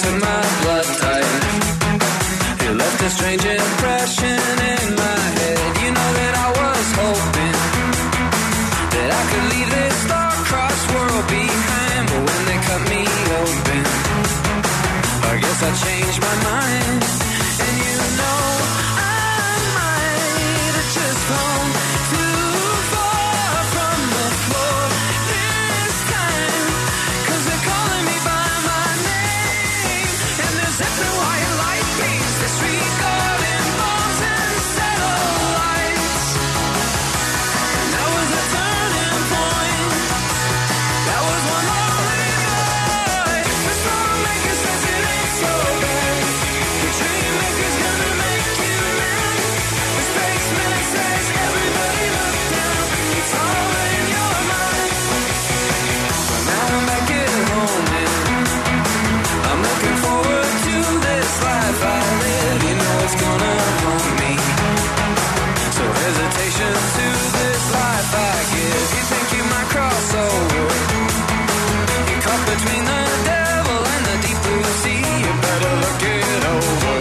took my blood type. It left a strange impression in my head. You know that I was hoping that I could leave this star-crossed world behind, but when they cut me open, I guess I changed my mind. And you know I might have just gone too far from the floor this time, 'cause they're calling me by my name, and there's every white light beams disregarding bombs and satellites. And that was a turning point. That was one lonely night. The songmaker says it ain't so bad. The dream maker's gonna make you mad. The spaceman says everybody look down. It's all in your mind. But now I'm back at home and I'm looking forward to this life I live. You know it's gonna haunt me. So hesitation to this life I give. You think you might cross over? You're caught between the devil and the deep blue sea. You better look it over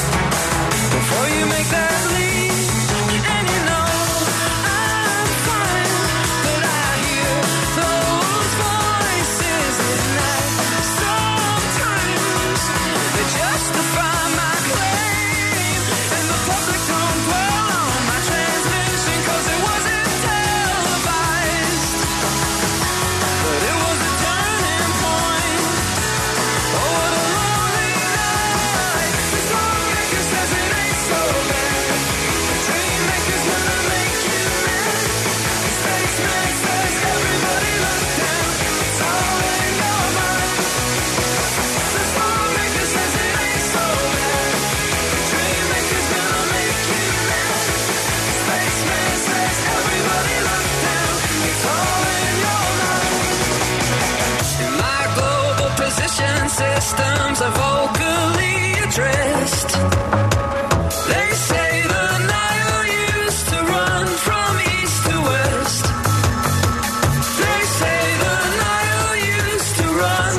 before you make that leap. And you know I'm fine, but I hear those voices at night. Sometimes they justify my claim, and the public don't dwell on my transmission, 'cause it wasn't televised. But it was a turning point. Oh, what a lonely night. The songmaker says it ain't so bad. The dream maker's gonna make you mad. The spaceman says everybody look down. It's all in your mind. The songmaker says it ain't so bad. The dream maker's gonna make you mad. The spaceman says everybody look down. It's all in your mind. In my global position systems are vocally addressed. They say the Nile used to run from east to west. They say the Nile used to run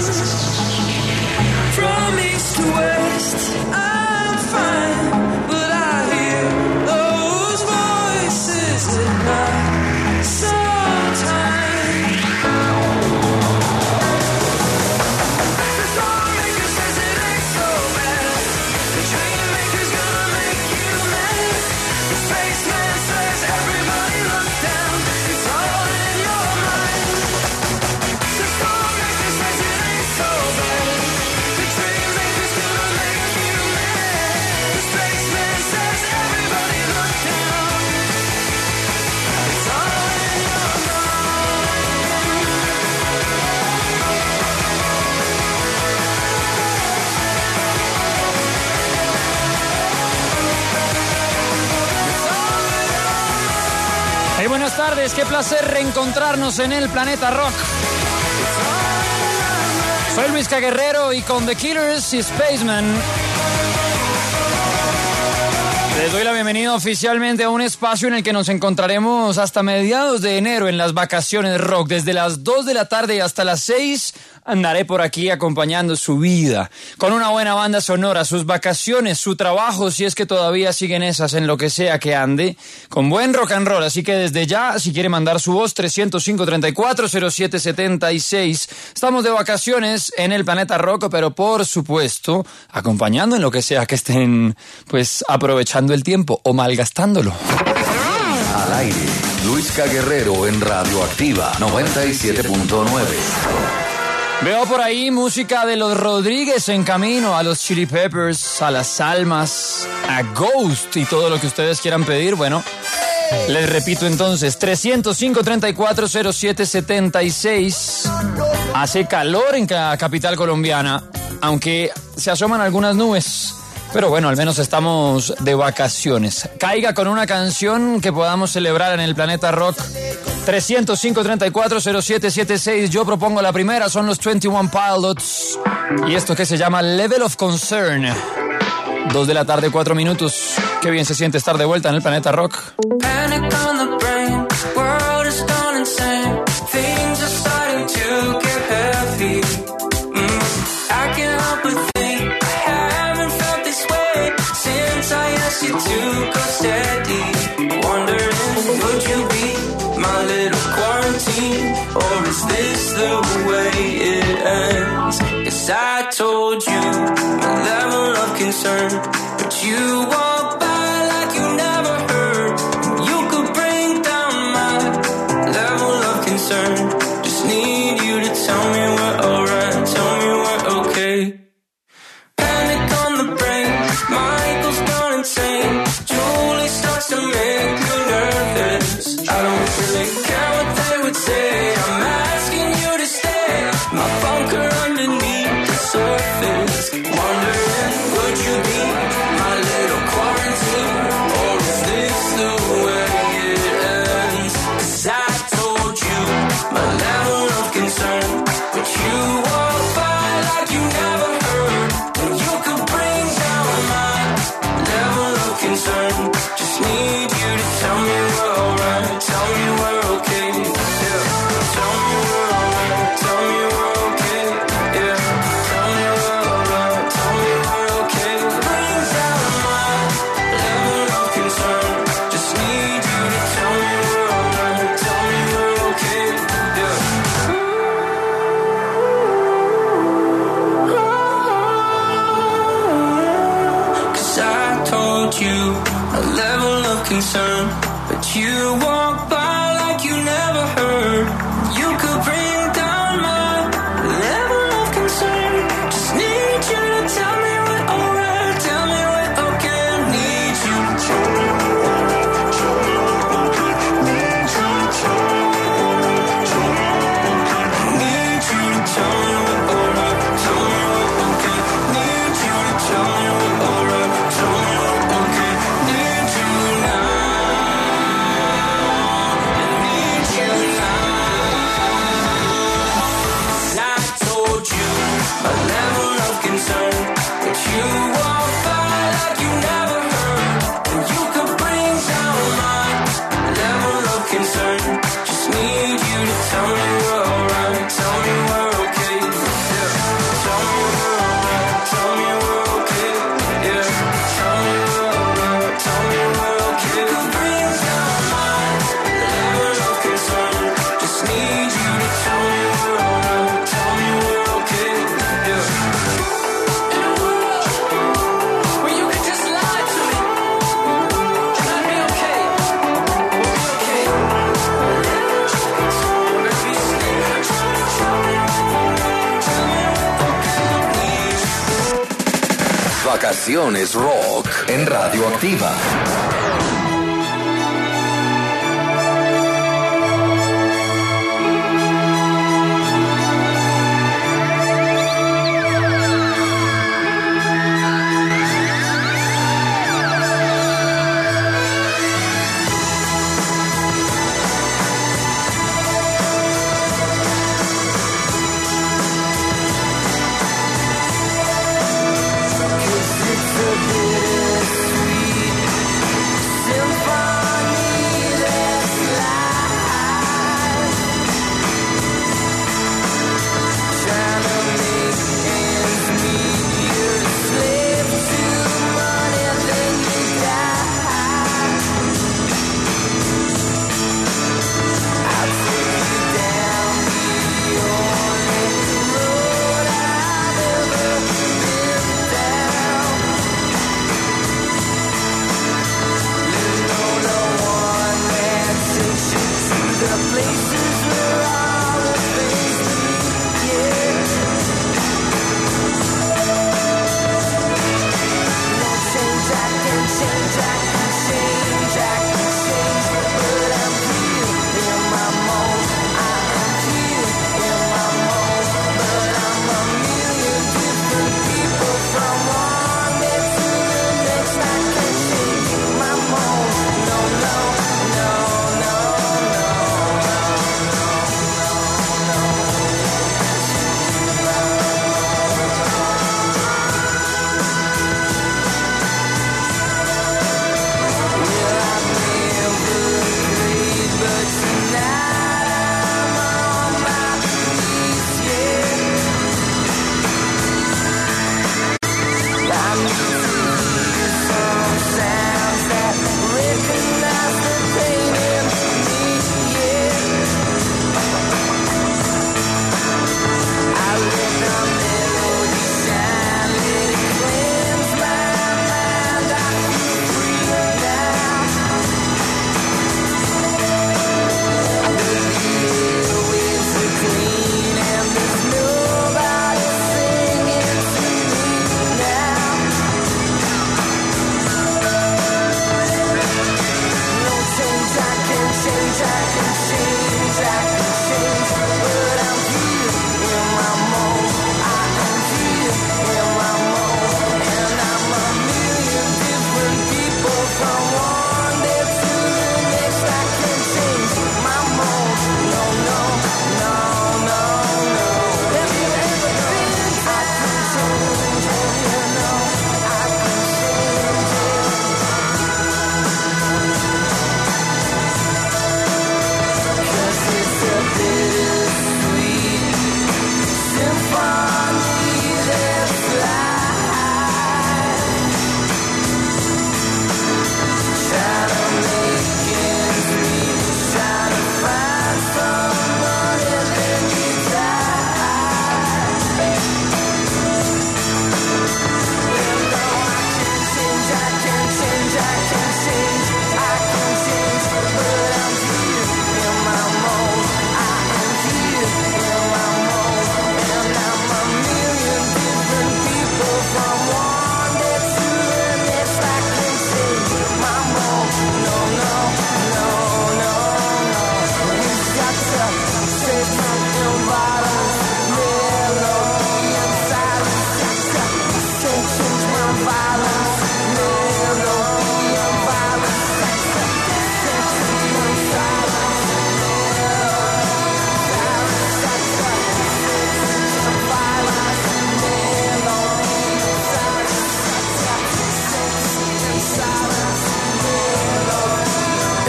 from east to west. I'm fine, but I hear those voices at night. Sometimes the songmaker says it ain't so bad. The dream maker's gonna make you mad. The spaceman says everybody look down. It's all in your mind. The songmaker says it ain't so bad. The dream maker's gonna make you mad. The spaceman says everybody look down. It's all in your Hey, buenas tardes, qué placer reencontrarnos en el Planeta Rock. Soy Luis Guerrero y con The Killers y Spaceman les doy la bienvenida oficialmente a un espacio en el que nos encontraremos hasta mediados de enero en las vacaciones rock. Desde las 2 de la tarde hasta las 6 andaré por aquí acompañando su vida, con una buena banda sonora, sus vacaciones, su trabajo, si es que todavía siguen esas en lo que sea que ande, con buen rock and roll. Así que desde ya, si quiere mandar su voz, 305-34-0776. Estamos de vacaciones en el Planeta Rock, pero por supuesto, acompañando en lo que sea que estén, pues, aprovechando el tiempo o malgastándolo. Al aire, Luis Guerrero en Radioactiva 97.9. Veo por ahí música de los Rodríguez en camino, a los Chili Peppers, a las Almas, a Ghost y todo lo que ustedes quieran pedir. Bueno, les repito entonces, 305-340776. Hace calor en la capital colombiana, aunque se asoman algunas nubes. Pero bueno, al menos estamos de vacaciones. Caiga con una canción que podamos celebrar en el Planeta Rock. 305-340776. Yo propongo la primera, son los 21 Pilots. Y esto que se llama Level of Concern. 2 de la tarde, 4 minutos. Qué bien se siente estar de vuelta en el Planeta Rock. Panic on the brain, world is gone insane. Things are starting to get heavy. I can't help but think told you my level of concern, but you walk by like you never heard. You could bring down my level of concern. Just need you to tell me we're alright, tell me we're okay. Panic on the brain, Michael's gone insane. Julie starts to make me nervous. I don't really care what they would say. I'm asking you to stay. My bunker underneath the surface. Wondering, would you be my little quarantine? Or is this the way it ends? 'Cause I told you my level of concern, but you walk by like you never heard. And you could bring down my level of concern. Just need you to tell me we're alright, tell me we're okay. Yeah, tell me we're alright, tell me we're okay. Yeah, tell me we're alright, tell me we're okay. Bring down my level of concern. Just need you to tell me we're alright, tell me we're okay. Yeah. 'Cause I told you a level of concern, but you walk by like you never heard. You could bring down my level of concern. Just need you to tell me we're alright, tell me we're okay. Need you to tell me we're alright, tell me we're okay. Need you to tell me need you to tell me we're alright, tell me we're okay. Need you to tell me we're alright, tell me we're okay. Need you now, I need you now. I told you my level of concern, but you walk by like you never heard. And you could bring down my level of concern. Just need you to tell me we're alright, tell me we're okay. Yeah, tell me we're alright, tell me we're okay. Yeah, tell me we're alright, tell me we're okay. You could bring down my level of concern. Just need you to tell me we're alright, tell me we're okay. Yeah. In a world where you could just lie to me, and I'd be okay. We'll be okay. Vacaciones Rock en Radioactiva.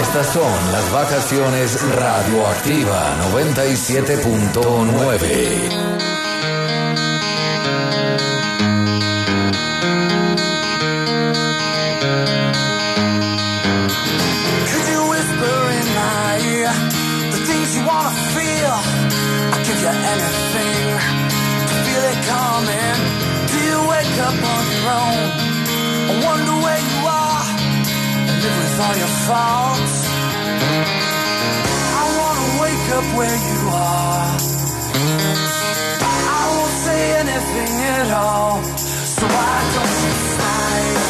Estas son las vacaciones Radioactiva 97.9. Anything to feel it coming. Do you wake up on your own and wonder where you are and live with all your faults? I wanna wake up where you are. I won't say anything at all, so why don't you slide?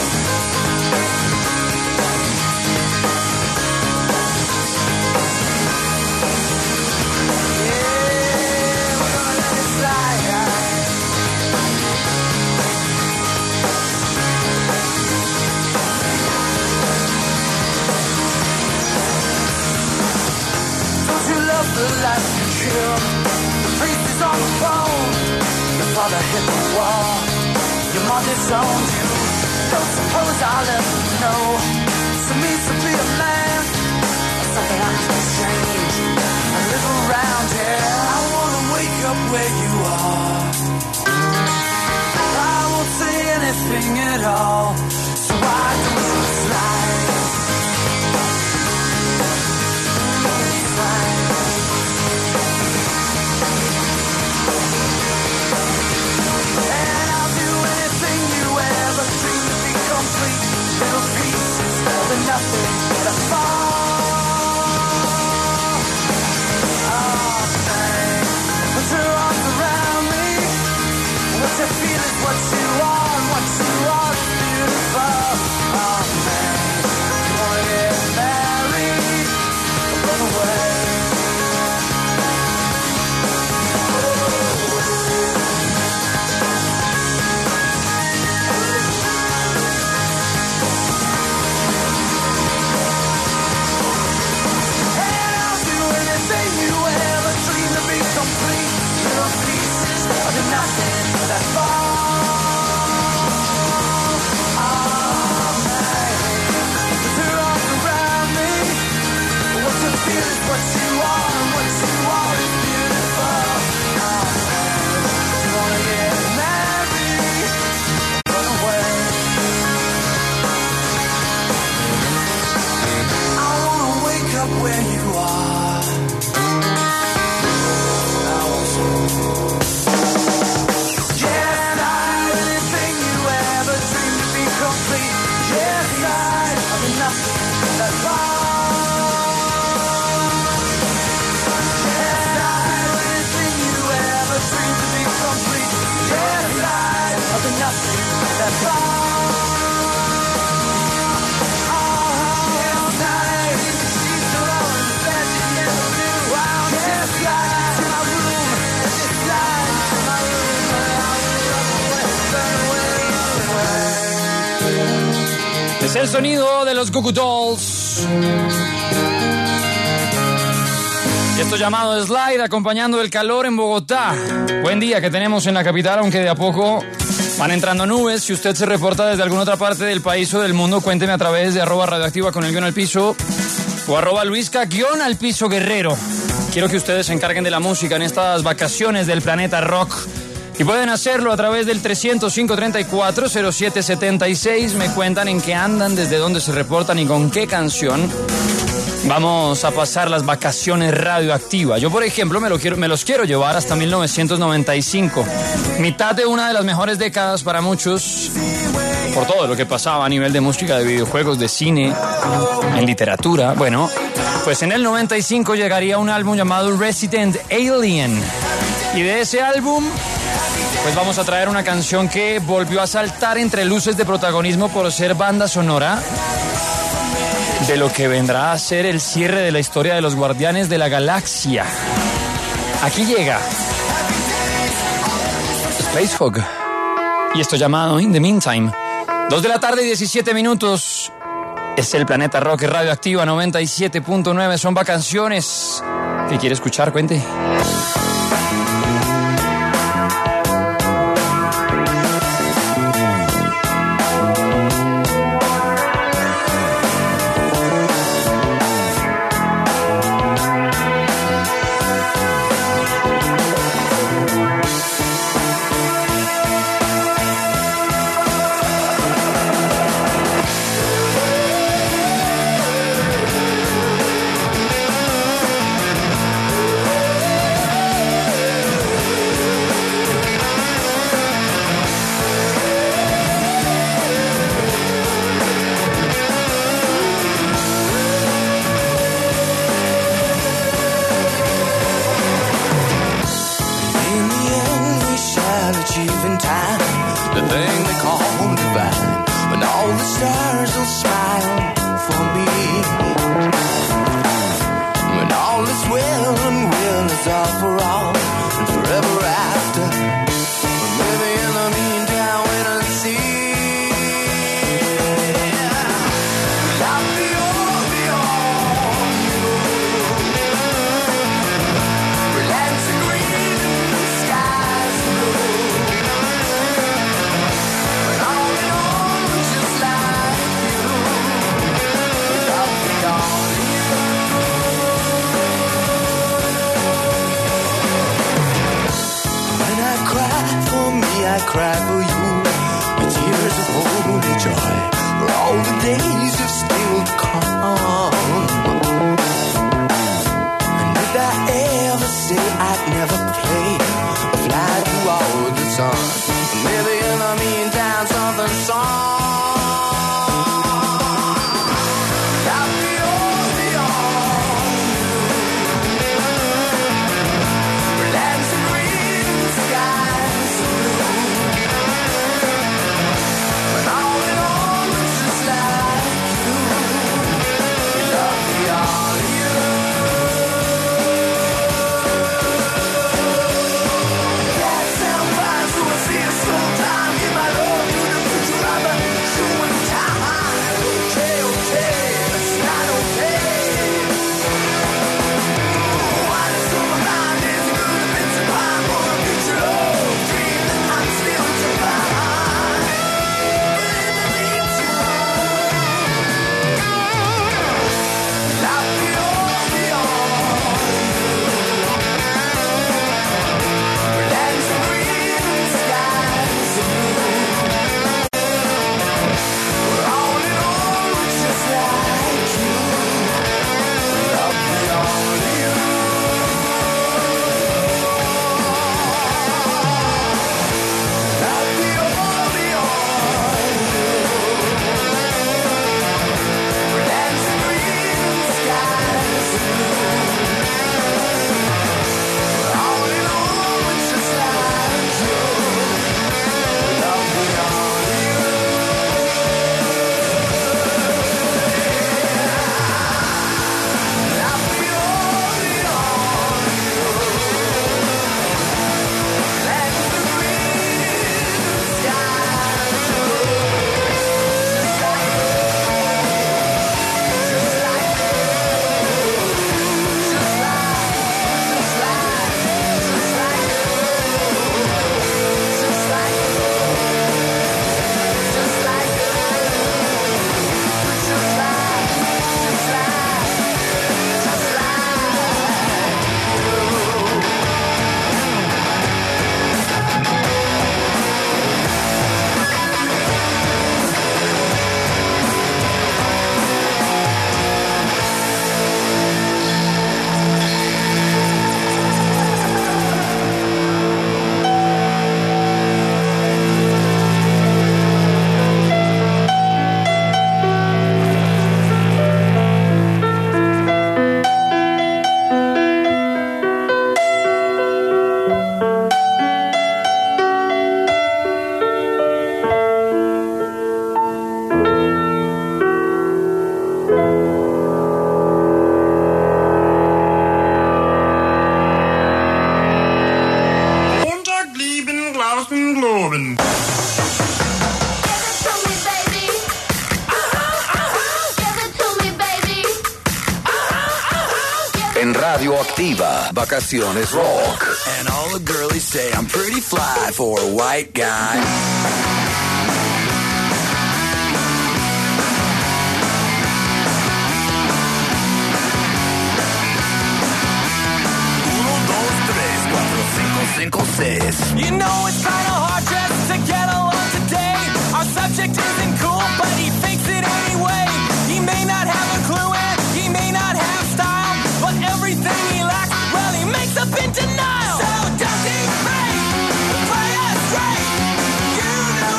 The life you kill. The priest is on the phone. Your father hit the wall. Your mother disowned you. Don't suppose I'll ever know. So it means to be a man. Something I can change. I live around here. I wanna wake up where you are. I won't say anything at all. So why don't you slide? Nothing but a fall. Oh, man. Put your arms around me. What you feel is what you are, and what you are is beautiful. Oh, man. You wanna get married or run away? Nothing but a fall. Oh, man. Put your arms around me. What you feel is what you are, and what you are is beautiful. Oh, man. You wanna get married, run away. I wanna wake up where you are. I want you. Es el sonido de los Goo Goo Dolls. Y esto llamado Slide, acompañando el calor en Bogotá. Buen día que tenemos en la capital, aunque de a poco van entrando nubes. Si usted se reporta desde alguna otra parte del país o del mundo, cuénteme a través de @radioactiva con el guión al piso o @luisca_al_piso guerrero. Quiero que ustedes se encarguen de la música en estas vacaciones del planeta rock. Y pueden hacerlo a través del 300-534-0776. Me cuentan en qué andan, desde dónde se reportan y con qué canción vamos a pasar las vacaciones radioactivas. Yo, por ejemplo, me los quiero llevar hasta 1995. Mitad de una de las mejores décadas para muchos, por todo lo que pasaba a nivel de música, de videojuegos, de cine, en literatura. Bueno, pues en el 95 llegaría un álbum llamado Resident Alien. Y de ese álbum, pues vamos a traer una canción que volvió a saltar entre luces de protagonismo por ser banda sonora de lo que vendrá a ser el cierre de la historia de los Guardianes de la Galaxia. Aquí llega Space Hog y esto llamado In the Meantime. 2 de la tarde y 17 minutos. Es el Planeta Rock Radioactiva 97.9. Son vacaciones. ¿Qué quiere escuchar? Cuente. call divine, when all the stars will smile for me. When all is well and will is all for all, and forever after. Maybe in the meantime, wait and see. I'll be all you. Lands are green, skies blue. But all in all, just like you. I'll be all you. When I cry for me, I cry for you. With tears of holy joy, for all the days have still come. And did I ever say I'd never play or fly through the sun? Maybe in the meantime, something song. I'll be all you. Lands are green, skies blue. But all in all, it's just like you. Love me all you. That sound fine, so I see a slow time. Give my love to the future of the showing time. Okay, it's not okay. Why does so mind is good if it's a pie for a future love dream that I'm still to find. I'll be all you. Lands are green, skies blue. We're all in all, just like you. I'll be all you. I'll be all you. Lands are green, skies blue. We're all in all, just like you. I'll be all you. I'll be all you. Lands are green, skies blue. Just like you. Just like you. Just like you. Just like you. Just like you. Just like you. Just like Montag lieben Glauben Globen. En Radioactiva, Vacaciones Rock. And all the girlies say I'm pretty fly for a white guy. Uno, dos, tres, cuatro, cinco, cinco, seis. You know it's kinda hard just to get along today. Our subject isn't cool, but he fakes it anyway. He may not have a clue and he may not have style, but everything he lacks, well, he makes up in denial. So don't be afraid, play us straight. You know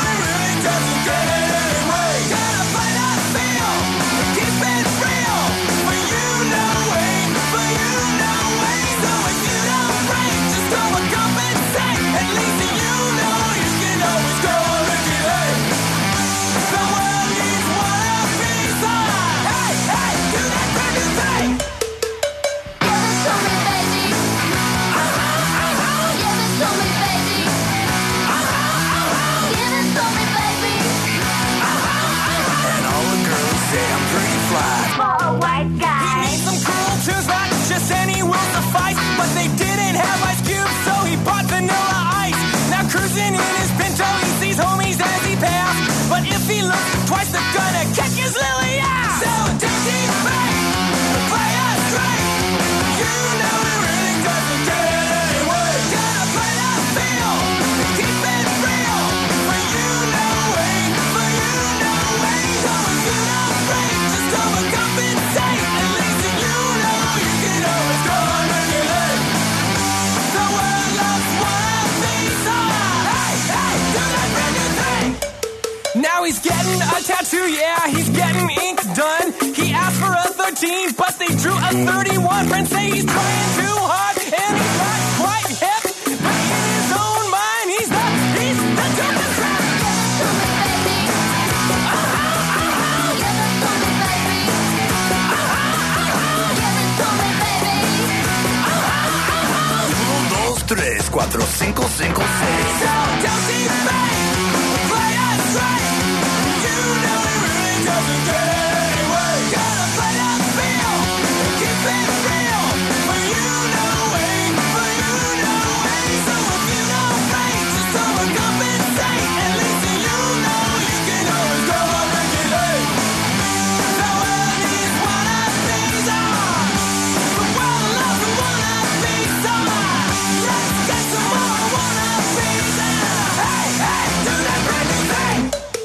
Now he's getting a tattoo, yeah, he's getting ink done. He asked for a 13, but they drew a 31. Friends say he's trying too hard, and he's not quite hip. But in his own mind, he's the dopest rap. Dos, tres, cuatro, cinco, cinco, seis. So don't be fake, play us right. You know he really doesn't care anyway. Gotta play the field, keep it real. But you know way, but you know way. So if you don't fake, just overcompensate. At least you know you can always go on regulate. Now where these wannabes are, the world loves the wannabes are. Let's get some more wannabes and hey, hey, do that brand new thing.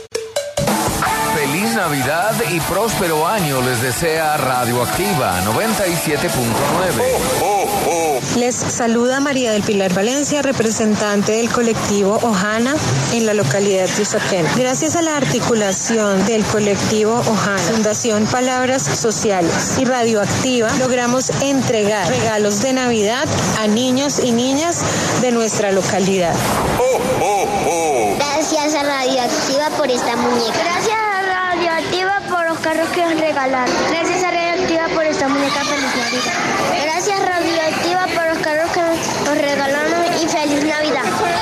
Feliz Navidad y próspero año les desea Radioactiva 97.9. Les saluda María del Pilar Valencia, representante del colectivo Ojana en la localidad de Usaquén. Gracias a la articulación del colectivo Ojana, Fundación Palabras Sociales y Radioactiva, logramos entregar regalos de Navidad a niños y niñas de nuestra localidad. Gracias a Radioactiva por esta muñeca. Gracias a Radioactiva por los carros que nos regalaron. Gracias a Radioactiva por esta muñeca. Feliz Navidad. Gracias Radioactiva por los carros que nos regalaron y feliz Navidad.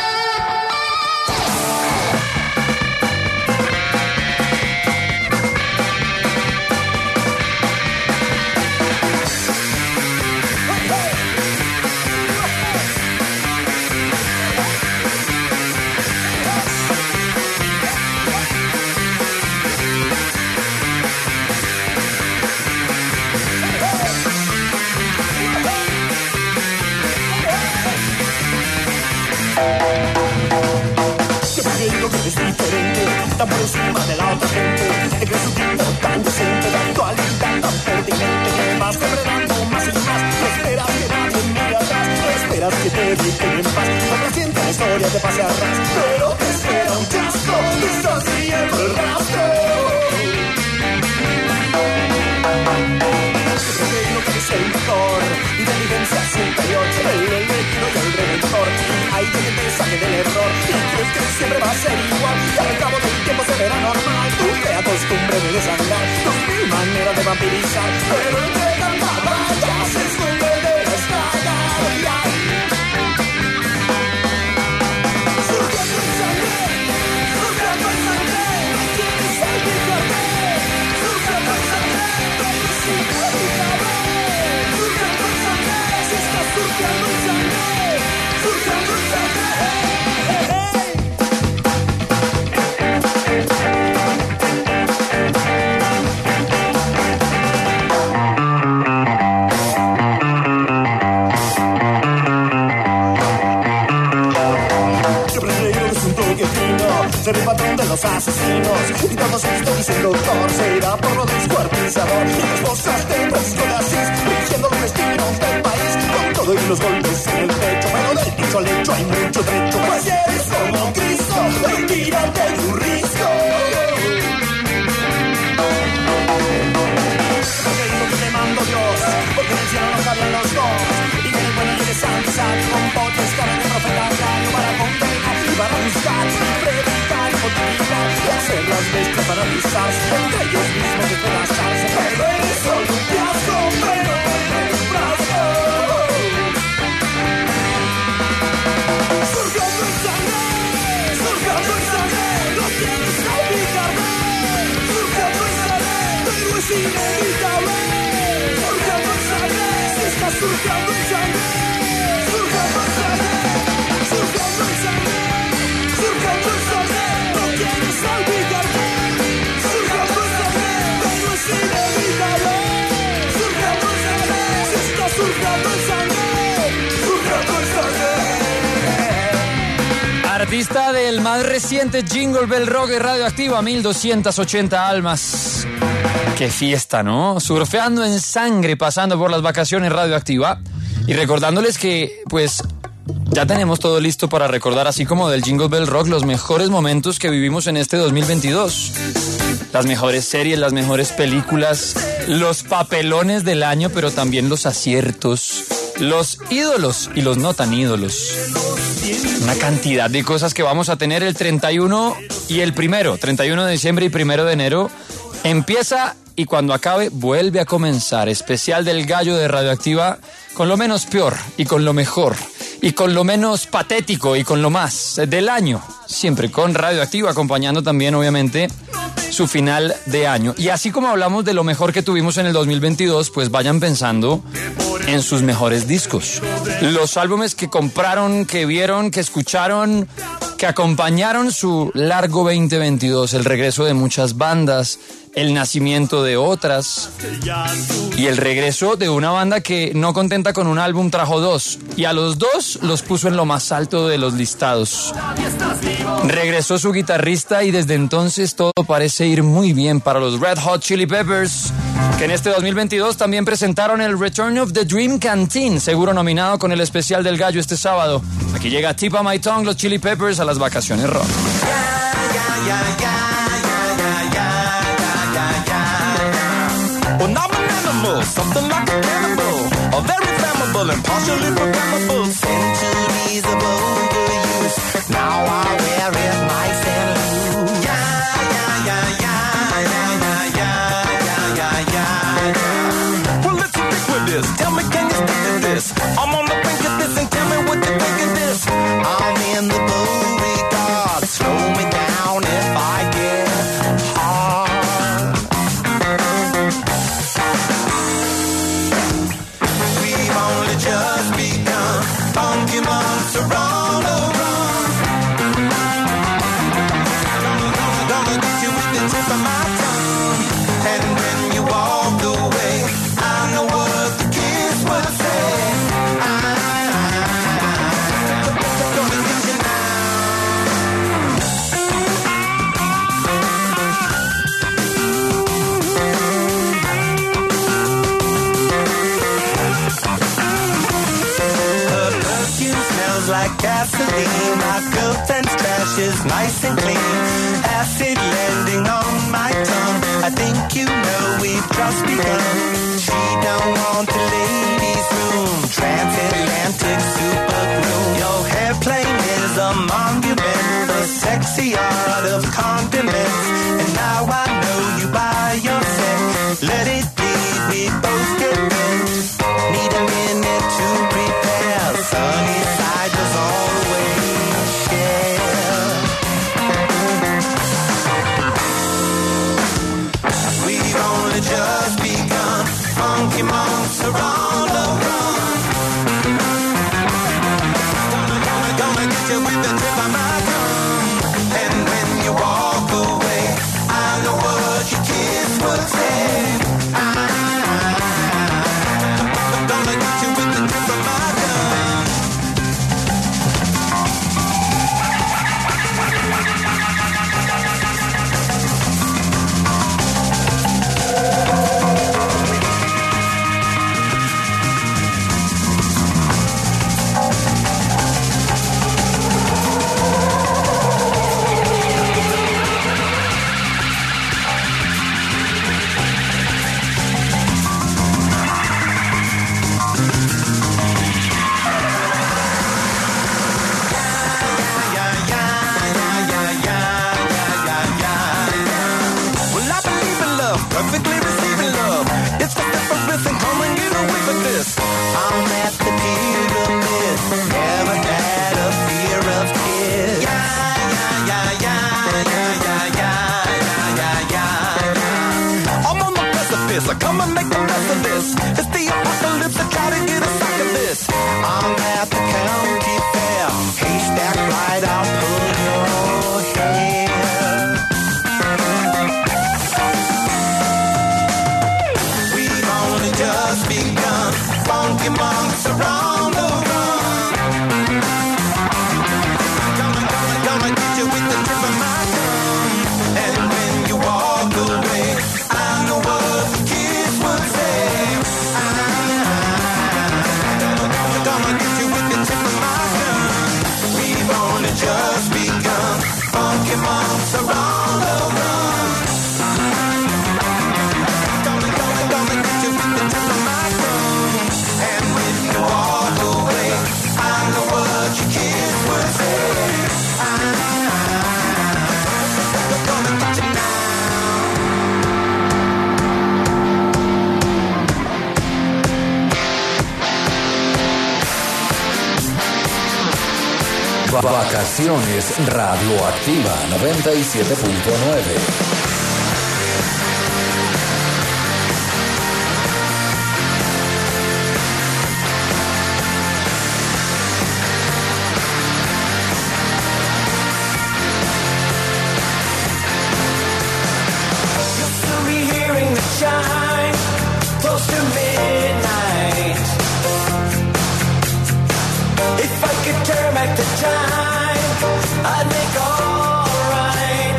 Tan por encima de la otra gente, el que es un tipo tan decente, de actualidad tan pertinente, que vas depredando más y más. No esperas que nadie mire atrás, no esperas que te dediquen en paz. No reciente la historia te pase atrás, pero te espera un chasco, tú estás siguiendo el rastro. Creo que es el mejor, inteligencia superior, el elegido y el redentor. Hay que te saque del error y crees que siempre va a ser igual. Y al cabo del tiempo se verá normal. Tú te acostumbres de desangrar, 2000 maneras de vampirizar, pero entre tanta vaya se esconde de la escala. Surgiendo en sangre, surgiendo en sangre, quieres salpicarte. Surgiendo en sangre, pero es inevitable. Surgiendo en sangre, si estás surgiendo en sangre, surgiendo en sangre. Ser el patrón de los asesinos y todos sus dicen doctor será por lo descuartizador y las cosas de escolasis dirigiendo los destinos del país con todo y los golpes en el pecho, pero del dicho al hecho hay mucho trecho, pues eres como Cristo, retírate de un risco. Porque digo que te mando Dios, porque en el cielo no cabían los dos y que el bueno y el santo sabio con potes cara de profeta gallo para condenar y para buscar y hacer las bestias para pisarse entre ellos mismos despedazarse, pero eres solo un fiasco, pero eres un frasco. Surgiendo en sangre, no quieres salpicarme. Surgiendo en sangre, pero es inevitable. Surgiendo en sangre, si estás surgiendo en sangre. Surgiendo en sangre, surgiendo en sangre, surgiendo en sangre. Quieres olvidarte, surgiendo en sangre, pero es inevitable. Surgiendo en sangre, se está surgiendo en sangre, surgiendo en sangre. Artista del más reciente Jingle Bell Rock de Radioactiva, 1280 almas. Qué fiesta, ¿no? Surfeando en sangre, pasando por las vacaciones Radioactiva. Y recordándoles que, pues, Ya tenemos todo listo para recordar, así como del Jingle Bell Rock, los mejores momentos que vivimos en este 2022. Las mejores series, las mejores películas, los papelones del año, pero también los aciertos, los ídolos y los no tan ídolos. Una cantidad de cosas que vamos a tener el 31 y el 31 de diciembre y 1 de enero. Empieza y cuando acabe vuelve a comenzar. Especial del Gallo de Radioactiva con lo menos peor y con lo mejor. Y con lo menos patético y con lo más del año. Siempre con Radioactiva, acompañando también, obviamente, su final de año. Y así como hablamos de lo mejor que tuvimos en el 2022, pues vayan pensando en sus mejores discos. Los álbumes que compraron, que vieron, que escucharon, que acompañaron su largo 2022. El regreso de muchas bandas, el nacimiento de otras y el regreso de una banda que no contenta con un álbum trajo 2 y a los 2 los puso en lo más alto de los listados. Regresó su guitarrista y desde entonces todo parece ir muy bien para los Red Hot Chili Peppers, que en este 2022 también presentaron el Return of the Dream Canteen, seguro nominado con el especial del Gallo este sábado. Aquí llega Tip of My Tongue, los Chili Peppers a las vacaciones rock. Well, I'm an animal, something like a cannibal, a very flammable and partially programmable. Centuries of overuse, now I wear it nice and loose. Yeah. Well, let's stick with this. Tell me, can you stick to this? I'm on the brink of this, and tell me what you think of this. I'm in the Beauregard. Slow me down if I get hard. Just begun, funky months are on the run. Gonna get you with the tip of my tongue. And when you walk away, I know what the kids would say. Gonna get you now. Like gasoline, my girlfriend's trash is nice and clean. Acid landing on my tongue. I think you know we've just begun. She don't want the ladies' room. Transatlantic super glue. Your airplane is a monument. The sexy art of condiments. And now I know you by yourself. Let it bleed, we both get bent. Need a minute to prepare. Sunny side does always share. We've only just begun. Funky months are on the run. Gonna get you with the tip of my tongue. And when you walk away, I know what your kids would say. Gonna get you with the tip of my tongue. Perfectly receiving love. It's the difference and come and get away with this. I'm at the pyramid. Never had a fear of kids. I'm on the precipice. I come and make the best of this. It's the apocalypse. I try to get a sack of this. I'm at the county fair. Haystack right, I'll pull your hair. Just begun, funky months around the run. Gonna get you with the tip of my tongue. And when you walk away, I know what the kids would say. Vacaciones Radioactiva 97.9. Close to midnight. If I could turn back the time, I'd make all right.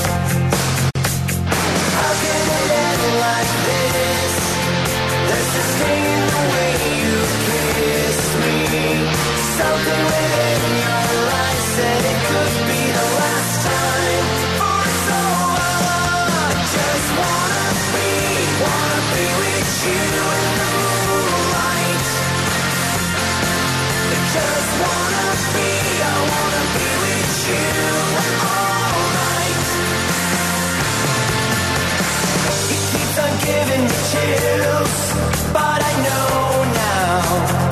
How can it end like this? There's this thing in the way you kiss me. Something within your eyes said it could be the last time. For so long, I just wanna be with you in the moonlight. Just wanna be, I wanna be with you all night. It keeps on giving me chills, but I know now.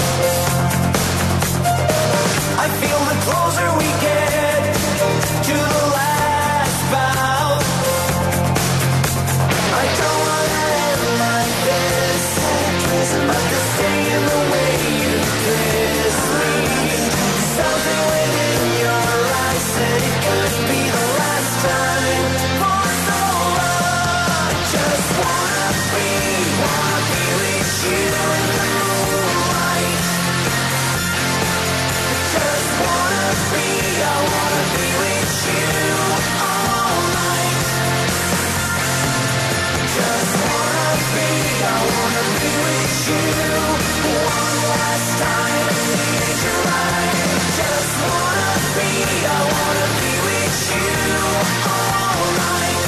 I feel the closer we get to the last bow. I don't wanna end like this, but to stay in the way you kiss me. Something within your eyes said it could be the last time. For so long, I just wanna be with you in the moonlight. Just wanna be, I wanna be with you all night. Just wanna be, I wanna be with you one last time. I need you right. Just wanna be, I wanna be with you all night.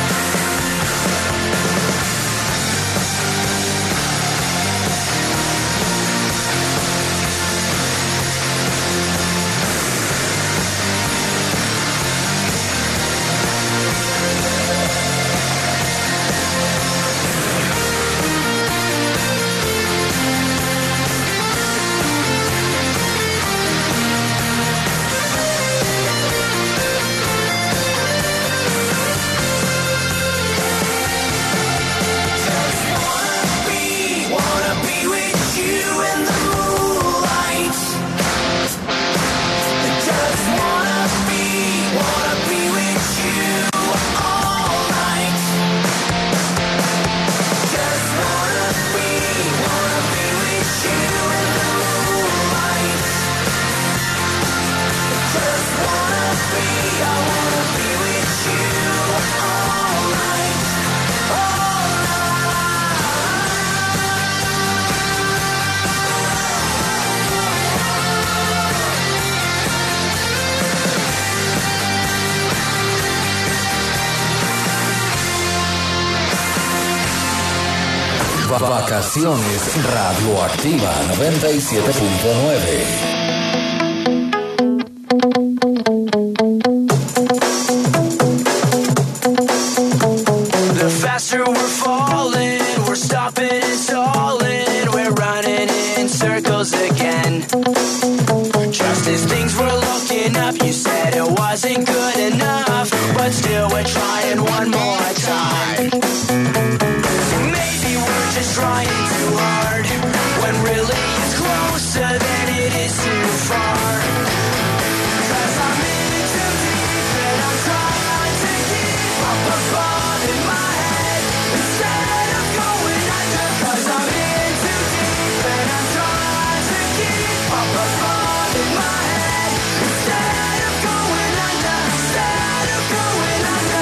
Vacaciones Radioactiva 97.9. The faster we're falling, we're stopping and stalling, we're running in circles again. Just as things were looking up, you said it wasn't good enough, but still we're trying one more time. Maybe we're just trying too hard, when really it's closer than it is too far. 'Cause I'm in too deep and I'm trying to keep up a thought in my head instead of going under. 'Cause I'm in too deep and I'm trying to keep up a thought in my head instead of going under. Instead of going under.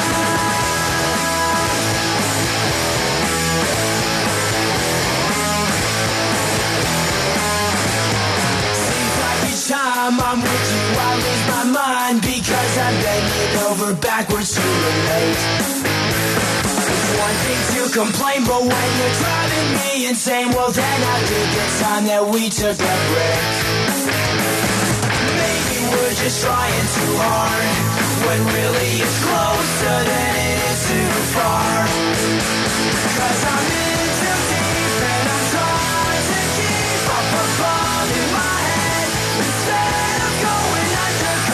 Seems like each time I'm with you, I lose my mind because I'm bending over backwards to relate. It's one thing to complain, but when you're driving me insane, well then I think it's time that we took a break. Maybe we're just trying too hard, when really it's closer than it is too far. 'Cause I'm in too deep and I'm trying to keep up a thought in my head instead of going under.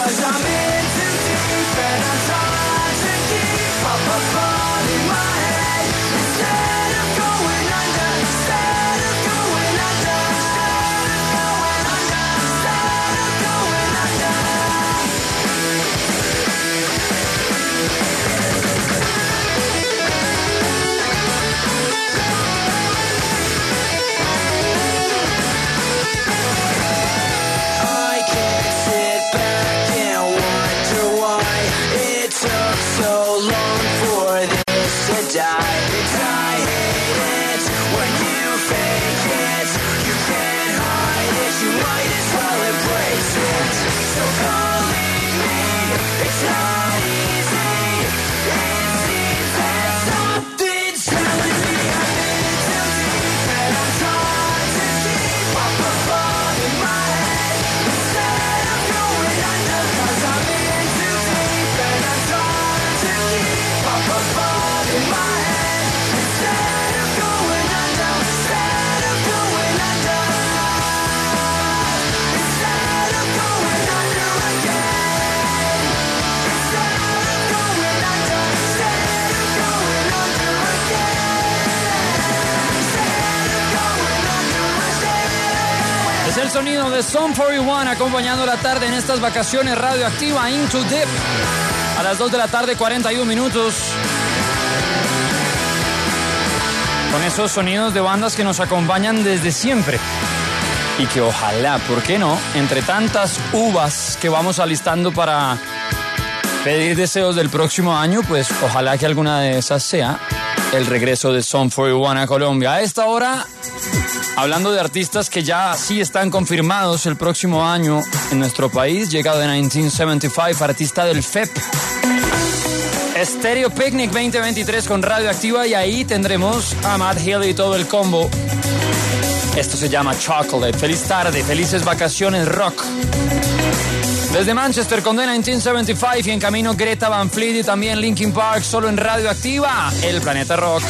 el sonido de Sum 41 acompañando la tarde en estas vacaciones radioactiva Into Deep. A las 2 de la tarde, 41 minutos. Con esos sonidos de bandas que nos acompañan desde siempre. Y que ojalá, ¿por qué no? Entre tantas uvas que vamos alistando para pedir deseos del próximo año, pues ojalá que alguna de esas sea el regreso de Sum 41 a Colombia. A esta hora, hablando de artistas que ya sí están confirmados el próximo año en nuestro país, llega de 1975, artista del FEP. Stereo Picnic 2023 con Radioactiva, y ahí tendremos a Matt Healy y todo el combo. Esto se llama Chocolate. Feliz tarde, felices vacaciones rock. Desde Manchester con The 1975 y en camino Greta Van Fleet y también Linkin Park, solo en Radioactiva, el planeta rock.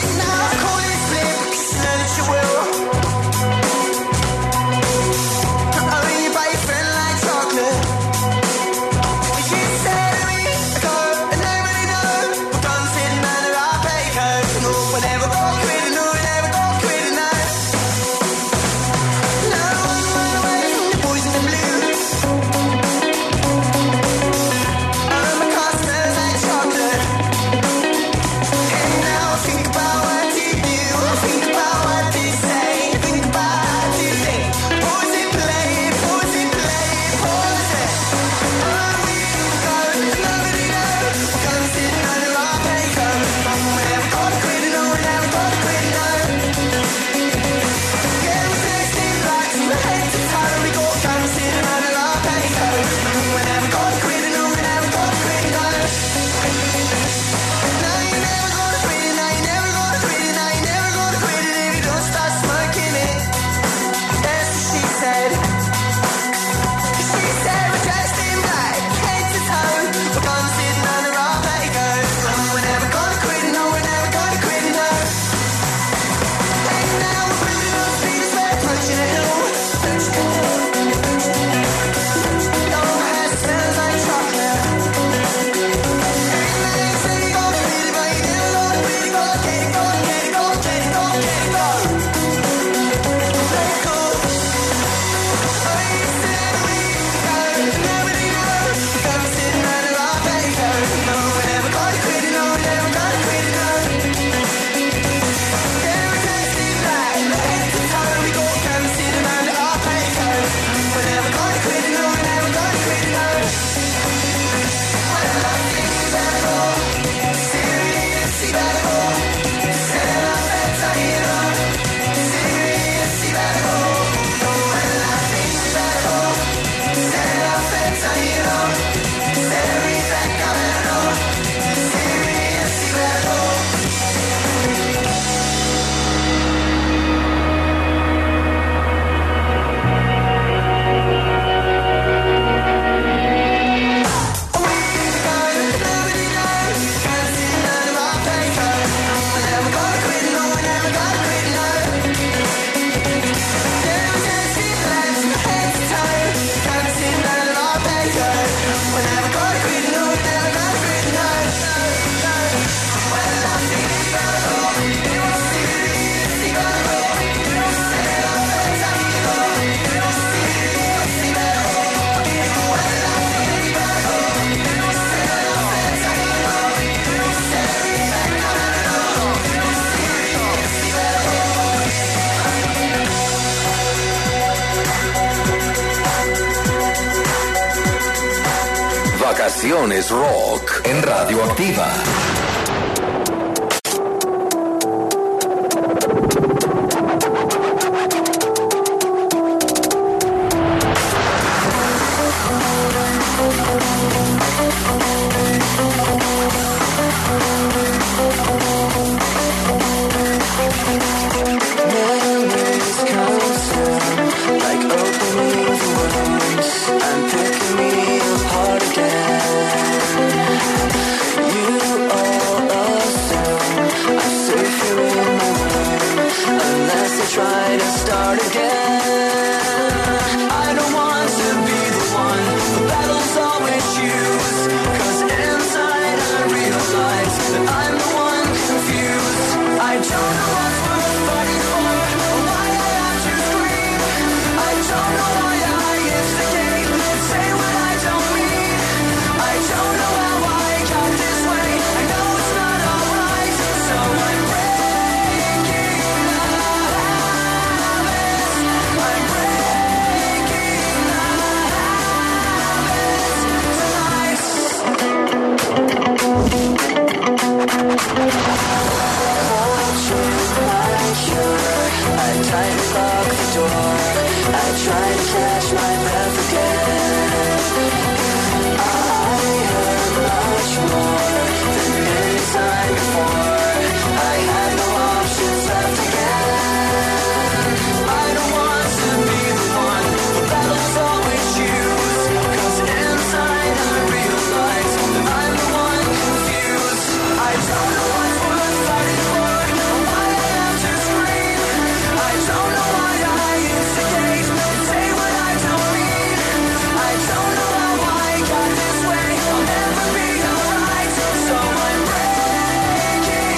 Vacaciones Rock en Radioactiva. You are I tightly lock the door. I try to catch my breath again. I heard much more than any time before. I had no options left again. I don't want to be the one the battles always choose. 'Cause inside I realize that I'm the one confused. I don't know what's worth fighting for, or why I have to scream. I don't know why I instigate and say what I don't mean. I don't know how I got this way. I'll never be alright, so I'm breaking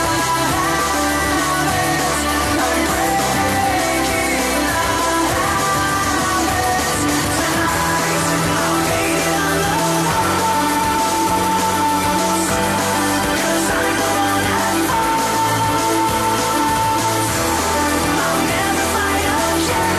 habits. I'm breaking habits. Tonight I'll make it on the walls, 'cause I'm the one at fault. I'll never fight again.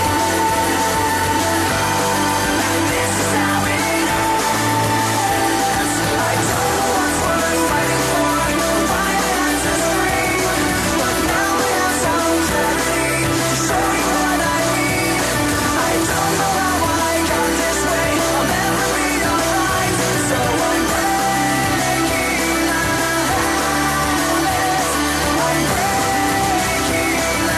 This is how it ends. I don't know what's worth fighting for, or why I had to scream. But now I have some clarity to show you what I mean. I don't know how I got this way. I'll never be alright, so I'm breaking habits. I'm breaking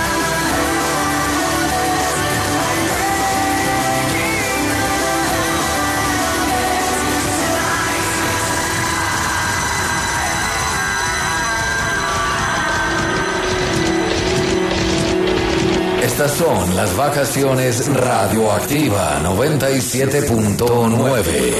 Estas son las vacaciones Radioactiva 97.9.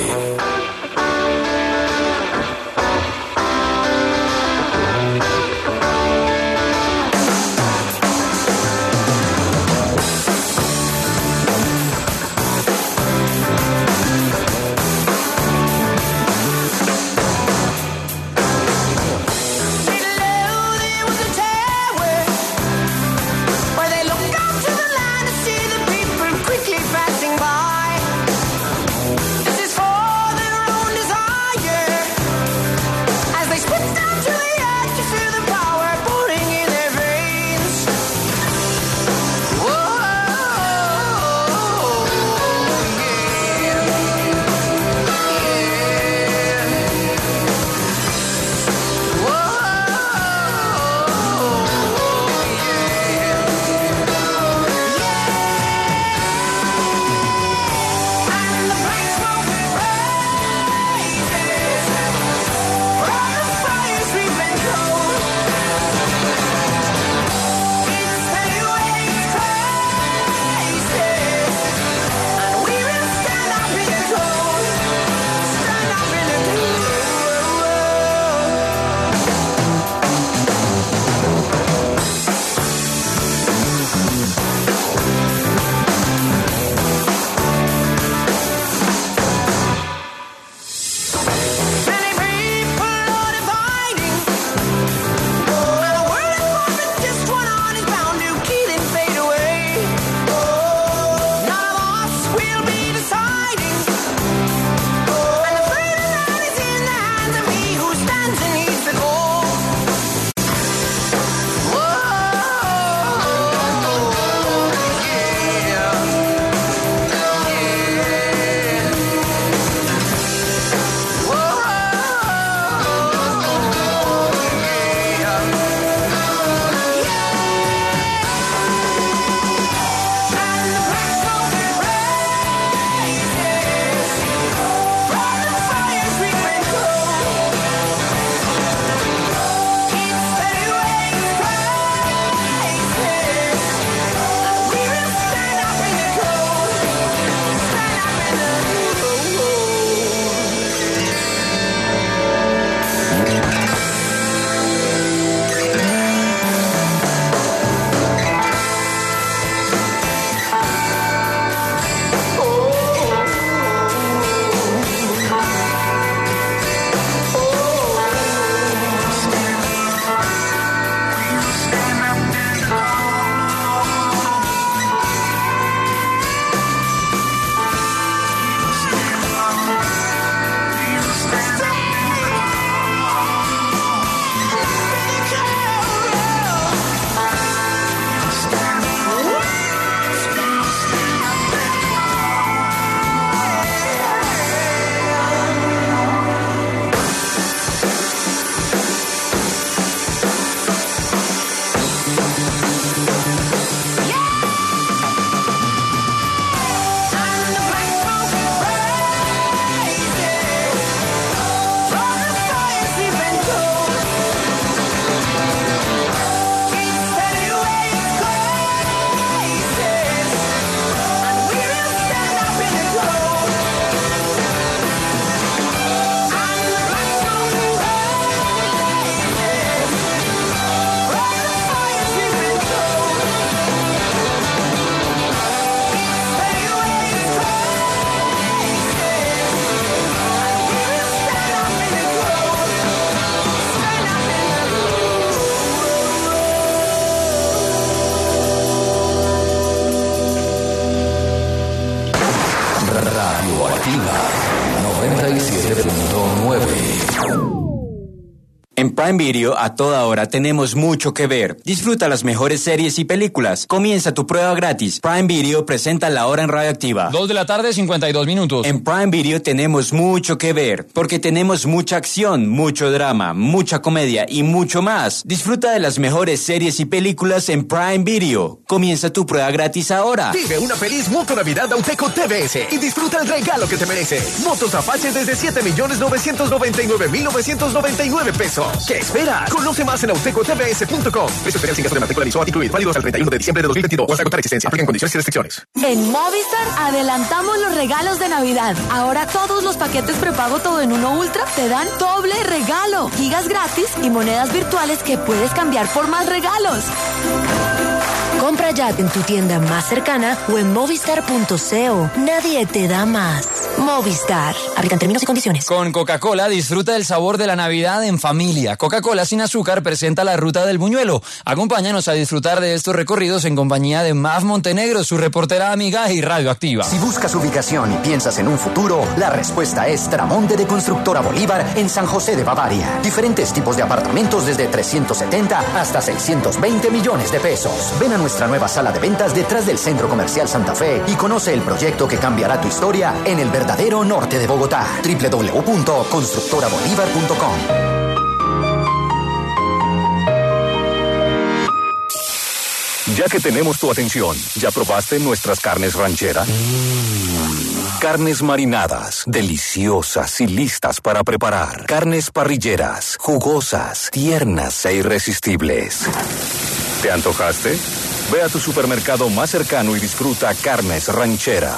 Below there was a tower where they look up to the line to see the people quickly passing by. This is for Prime Video, a toda hora tenemos mucho que ver. Disfruta las mejores series y películas. Comienza tu prueba gratis. Prime Video presenta La Hora en Radioactiva. 2:52 p.m. En Prime Video tenemos mucho que ver, porque tenemos mucha acción, mucho drama, mucha comedia y mucho más. Disfruta de las mejores series y películas en Prime Video. Comienza tu prueba gratis ahora. Vive una feliz Moto Navidad Auteco TVS y disfruta el regalo que te mereces. Motos Apache desde 7.999.999 pesos. ¿Qué esperas? Conoce más en autecotvs.com. Precio especial sin gasto de matrícula ni SOAT incluido. Válido hasta el 31 de diciembre de 2022 o hasta agotar existencia. Aplican condiciones y restricciones. En Movistar adelantamos los regalos de Navidad. Ahora todos los paquetes prepago todo en uno Ultra te dan doble regalo. Gigas gratis y monedas virtuales que puedes cambiar por más regalos. Compra ya en tu tienda más cercana o en movistar.co. Nadie te da más. Movistar. Aplican términos y condiciones. Con Coca-Cola disfruta del sabor de la Navidad en familia. Coca-Cola sin azúcar presenta la ruta del buñuelo. Acompáñanos a disfrutar de estos recorridos en compañía de Mav Montenegro, su reportera amiga y radioactiva. Si buscas ubicación y piensas en un futuro, la respuesta es Tramonte de Constructora Bolívar en San José de Bavaria. Diferentes tipos de apartamentos desde 370 hasta 620 millones de pesos. Ven a nuestra nueva sala de ventas detrás del Centro Comercial Santa Fe y conoce el proyecto que cambiará tu historia en el verdadero norte de Bogotá. www.constructorabolívar.com. Ya que tenemos tu atención, ¿ya probaste nuestras carnes rancheras? Carnes marinadas, deliciosas y listas para preparar. Carnes parrilleras, jugosas, tiernas e irresistibles. ¿Te antojaste? Ve a tu supermercado más cercano y disfruta Carnes Ranchera.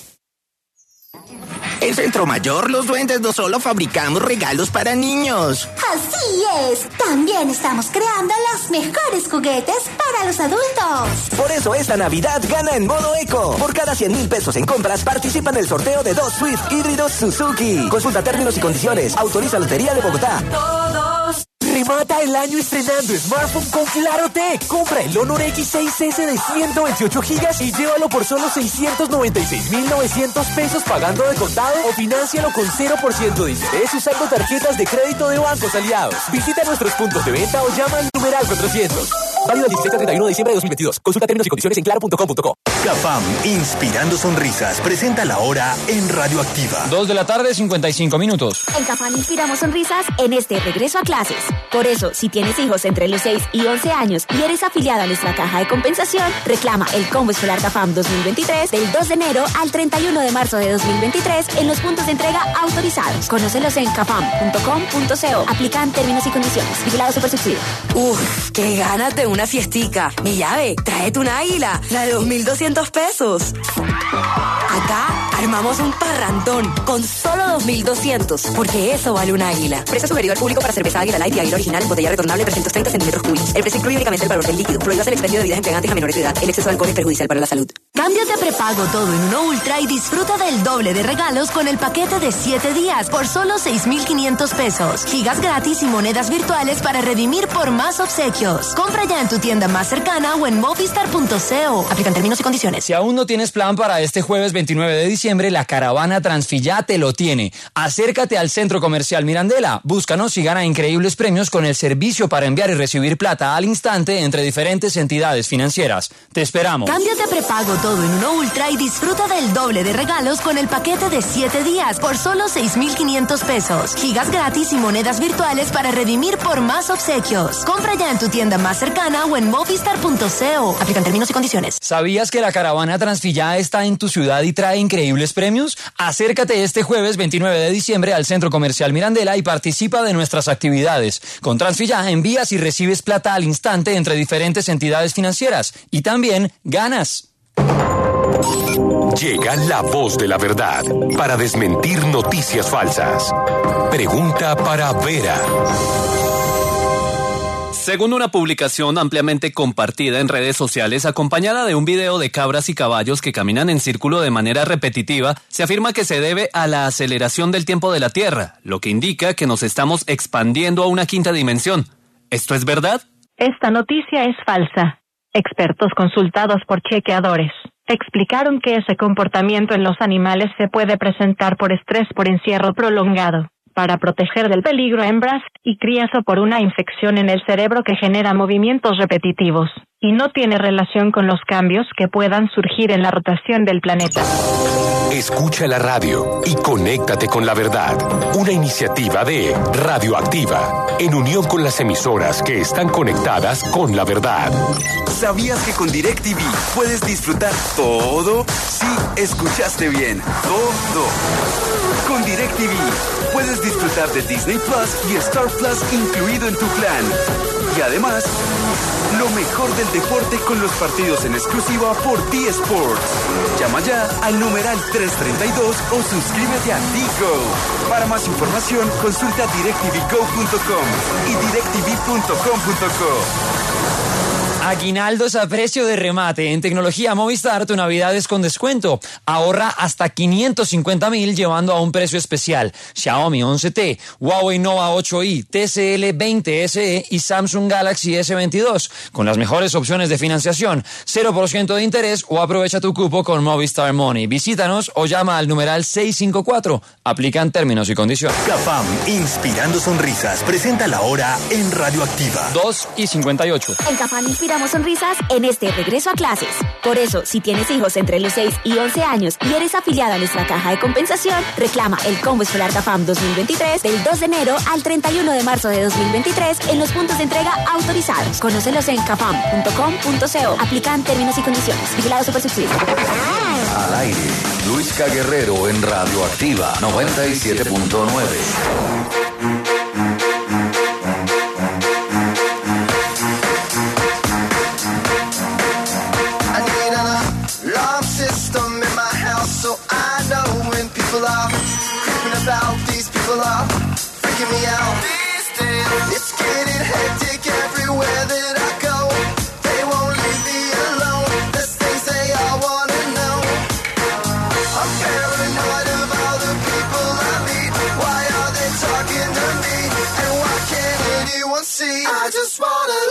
En Centro Mayor, los duendes no solo fabricamos regalos para niños. Así es. También estamos creando los mejores juguetes para los adultos. Por eso esta Navidad gana en modo eco. Por cada 100,000 pesos en compras, participa en el sorteo de 2 Swift híbridos Suzuki. Consulta términos y condiciones. Autoriza Lotería de Bogotá. Todos. Remata el año estrenando smartphone con Claro Tech. Compra el Honor X6S de 128 gigas y llévalo por solo 696,900 pesos pagando de contado o financialo con 0% de interés usando tarjetas de crédito de bancos aliados. Visita nuestros puntos de venta o llama al numeral 400. Válido el 16 al 31 de diciembre de 2022. Consulta términos y condiciones en claro.com.co. Capam, inspirando sonrisas, presenta La Hora en Radioactiva. 2:55 p.m. En Capam inspiramos sonrisas en este regreso a clases. Por eso, si tienes hijos entre los 6 y 11 años y eres afiliado a nuestra caja de compensación, reclama el combo escolar Capam 2023 del 2 de enero al 31 de marzo de 2023 en los puntos de entrega autorizados. Conócelos en capam.com.co. Aplican términos y condiciones. Vigilado Supersubsidio. Uf, qué ganas de una fiestica. Mi llave, tráete un águila, la de 2.200 pesos. Acá armamos un parrandón con solo 2.200, porque eso vale un águila. Precio sugerido al público para cerveza Águila Light y Águila Original, botella retornable 330 centímetros cúbicos. El precio incluye únicamente el valor del líquido. Prohíbas el expendio de bebidas embriagantes a menores de edad. El exceso de alcohol es perjudicial para la salud. Cámbiate a prepago todo en uno Ultra y disfruta del doble de regalos con el paquete de 7 días por solo 6,500 pesos. Gigas gratis y monedas virtuales para redimir por más obsequios. Compra ya en tu tienda más cercana o en movistar.co. Aplican términos y condiciones. Si aún no tienes plan para este jueves 29 de diciembre, la caravana Transfilla te lo tiene. Acércate al Centro Comercial Mirandela. Búscanos y gana increíbles premios con el servicio para enviar y recibir plata al instante entre diferentes entidades financieras. Te esperamos. Cámbiate a prepago todo en uno Ultra y disfruta del doble de regalos con el paquete de 7 días por solo 6,500 pesos. Gigas gratis y monedas virtuales para redimir por más obsequios. Compra ya en tu tienda más cercana o en movistar.co. Aplican términos y condiciones. ¿Sabías que la caravana Transfilla está en tu ciudad y trae increíbles premios? Acércate este jueves 29 de diciembre al Centro Comercial Mirandela y participa de nuestras actividades. Con Transfilla envías y recibes plata al instante entre diferentes entidades financieras. Y también ganas. Llega la voz de la verdad para desmentir noticias falsas. Pregunta para Vera. Según una publicación ampliamente compartida en redes sociales, acompañada de un video de cabras y caballos que caminan en círculo de manera repetitiva, se afirma que se debe a la aceleración del tiempo de la Tierra, lo que indica que nos estamos expandiendo a una quinta dimensión. ¿Esto es verdad? Esta noticia es falsa. Expertos consultados por chequeadores explicaron que ese comportamiento en los animales se puede presentar por estrés por encierro prolongado. para proteger del peligro a hembras y crías o por una infección en el cerebro que genera movimientos repetitivos y no tiene relación con los cambios que puedan surgir en la rotación del planeta. Escucha la radio y conéctate con la verdad. Una iniciativa de Radioactiva, en unión con las emisoras que están conectadas con la verdad. ¿Sabías que con DirecTV puedes disfrutar todo? Sí, escuchaste bien, todo. Con DirecTV puedes disfrutar de Disney Plus y Star Plus incluido en tu plan. Y además, lo mejor del deporte con los partidos en exclusiva por D-Sports. Llama ya al numeral 332 o suscríbete a Digo. Para más información, consulta directvgo.com y directv.com.co. Aguinaldos a precio de remate. En Tecnología Movistar, tu Navidad es con descuento. Ahorra hasta 550,000 llevando a un precio especial. Xiaomi 11T, Huawei Nova 8i, TCL 20 SE y Samsung Galaxy S22. Con las mejores opciones de financiación, 0% de interés o aprovecha tu cupo con Movistar Money. Visítanos o llama al numeral 654. Aplican términos y condiciones. Cafam, inspirando sonrisas, presenta la hora en Radioactiva. 2:58. En Cafam inspiramos sonrisas en este regreso a clases. Por eso, si tienes hijos entre los 6 y 11 años y eres afiliada a nuestra caja de compensación, reclama el Combo Escolar Cafam 2023 del 2 de enero al 31 de marzo de 2023 en los puntos de entrega autorizados. Conócelos en cafam.com.co. Aplican términos y condiciones. Vigilado Supersubsidio. Al aire, Luisca Guerrero en Radioactiva 97.9. These people are freaking me out. These days, it's getting hectic everywhere that I go. They won't leave me alone. There's things they all wanna know. I'm paranoid of all the people I meet. Why are they talking to me? And why can't anyone see? I just wanna